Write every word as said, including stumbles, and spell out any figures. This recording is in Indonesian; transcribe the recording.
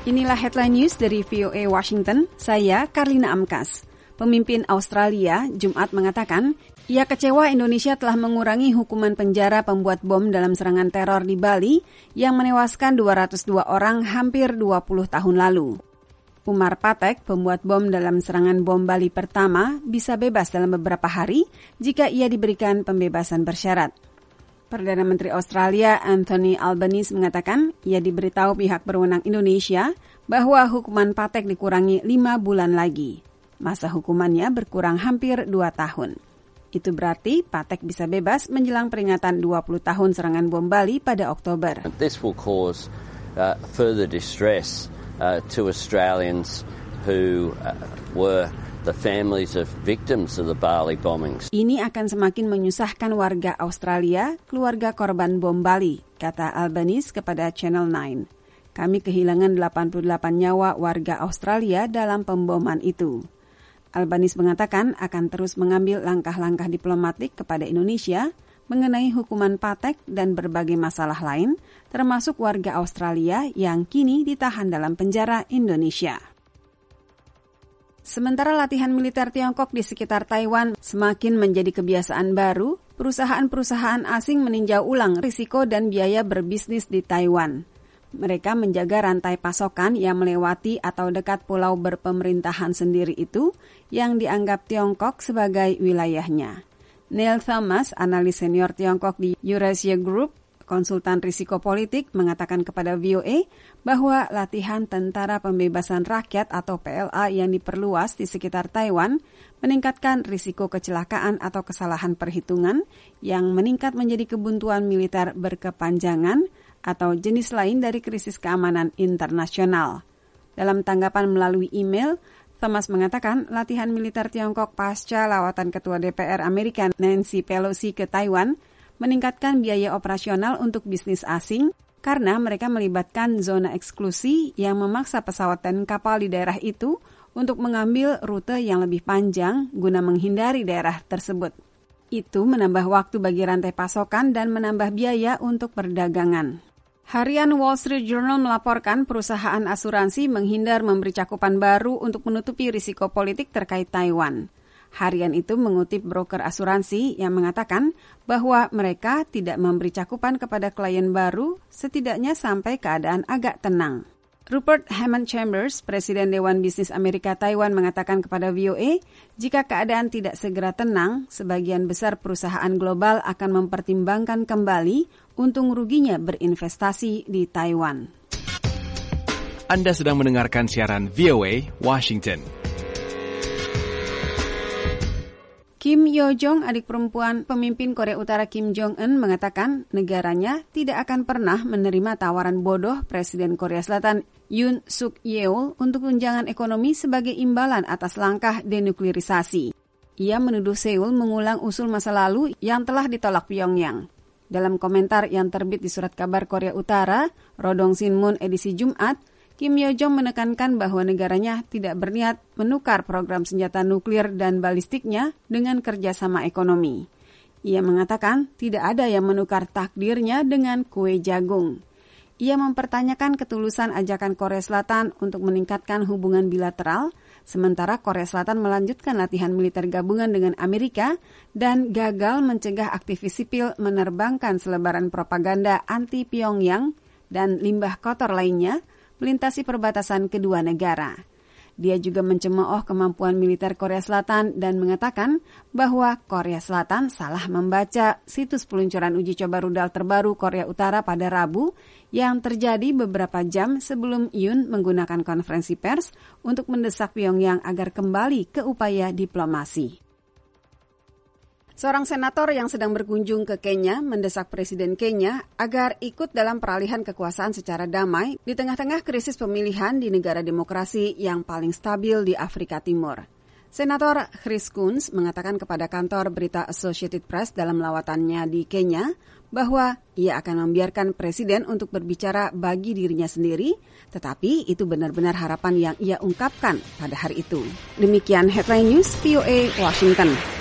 Inilah headline news dari V O A Washington, saya Karlina Amkas. Pemimpin Australia Jumat mengatakan, ia kecewa Indonesia telah mengurangi hukuman penjara pembuat bom dalam serangan teror di Bali yang menewaskan dua ratus dua orang hampir dua puluh tahun lalu. Umar Patek, pembuat bom dalam serangan bom Bali pertama, bisa bebas dalam beberapa hari jika ia diberikan pembebasan bersyarat. Perdana Menteri Australia Anthony Albanese mengatakan ia diberitahu pihak berwenang Indonesia bahwa hukuman Patek dikurangi lima bulan lagi. Masa hukumannya berkurang hampir dua tahun. Itu berarti Patek bisa bebas menjelang peringatan dua puluh tahun serangan bom Bali pada Oktober. This will cause uh, further distress uh, to Australians who uh, were the families of victims of the Bali bombings. Ini akan semakin menyusahkan warga Australia, keluarga korban bom Bali, kata Albanese kepada Channel nine. Kami kehilangan delapan puluh delapan nyawa warga Australia dalam pemboman itu. Albanese mengatakan akan terus mengambil langkah-langkah diplomatik kepada Indonesia mengenai hukuman Patek dan berbagai masalah lain, termasuk warga Australia yang kini ditahan dalam penjara Indonesia. Sementara latihan militer Tiongkok di sekitar Taiwan semakin menjadi kebiasaan baru, perusahaan-perusahaan asing meninjau ulang risiko dan biaya berbisnis di Taiwan. Mereka menjaga rantai pasokan yang melewati atau dekat pulau berpemerintahan sendiri itu yang dianggap Tiongkok sebagai wilayahnya. Neil Thomas, analis senior Tiongkok di Eurasia Group, konsultan risiko politik, mengatakan kepada V O A bahwa latihan Tentara Pembebasan Rakyat atau P L A yang diperluas di sekitar Taiwan meningkatkan risiko kecelakaan atau kesalahan perhitungan yang meningkat menjadi kebuntuan militer berkepanjangan atau jenis lain dari krisis keamanan internasional. Dalam tanggapan melalui email, Thomas mengatakan latihan militer Tiongkok pasca lawatan Ketua D P R Amerika Nancy Pelosi ke Taiwan meningkatkan biaya operasional untuk bisnis asing karena mereka melibatkan zona eksklusi yang memaksa pesawat dan kapal di daerah itu untuk mengambil rute yang lebih panjang guna menghindari daerah tersebut. Itu menambah waktu bagi rantai pasokan dan menambah biaya untuk perdagangan. Harian Wall Street Journal melaporkan perusahaan asuransi menghindar memberi cakupan baru untuk menutupi risiko politik terkait Taiwan. Harian itu mengutip broker asuransi yang mengatakan bahwa mereka tidak memberi cakupan kepada klien baru setidaknya sampai keadaan agak tenang. Rupert Hammond Chambers, Presiden Dewan Bisnis Amerika Taiwan, mengatakan kepada V O A, jika keadaan tidak segera tenang, sebagian besar perusahaan global akan mempertimbangkan kembali untung ruginya berinvestasi di Taiwan. Anda sedang mendengarkan siaran V O A Washington. Kim Yo-jong, adik perempuan pemimpin Korea Utara Kim Jong-un, mengatakan negaranya tidak akan pernah menerima tawaran bodoh Presiden Korea Selatan Yoon Suk-yeol untuk tunjangan ekonomi sebagai imbalan atas langkah denuklirisasi. Ia menuduh Seoul mengulang usul masa lalu yang telah ditolak Pyongyang. Dalam komentar yang terbit di Surat Kabar Korea Utara, Rodong Sinmun edisi Jumat, Kim Yo-jong menekankan bahwa negaranya tidak berniat menukar program senjata nuklir dan balistiknya dengan kerjasama ekonomi. Ia mengatakan tidak ada yang menukar takdirnya dengan kue jagung. Ia mempertanyakan ketulusan ajakan Korea Selatan untuk meningkatkan hubungan bilateral, sementara Korea Selatan melanjutkan latihan militer gabungan dengan Amerika dan gagal mencegah aktivis sipil menerbangkan selebaran propaganda anti Pyongyang dan limbah kotor lainnya melintasi perbatasan kedua negara. Dia juga mencemooh kemampuan militer Korea Selatan dan mengatakan bahwa Korea Selatan salah membaca situs peluncuran uji coba rudal terbaru Korea Utara pada Rabu yang terjadi beberapa jam sebelum Yoon menggunakan konferensi pers untuk mendesak Pyongyang agar kembali ke upaya diplomasi. Seorang senator yang sedang berkunjung ke Kenya mendesak Presiden Kenya agar ikut dalam peralihan kekuasaan secara damai di tengah-tengah krisis pemilihan di negara demokrasi yang paling stabil di Afrika Timur. Senator Chris Coons mengatakan kepada kantor berita Associated Press dalam lawatannya di Kenya bahwa ia akan membiarkan Presiden untuk berbicara bagi dirinya sendiri, tetapi itu benar-benar harapan yang ia ungkapkan pada hari itu. Demikian Headline News V O A Washington.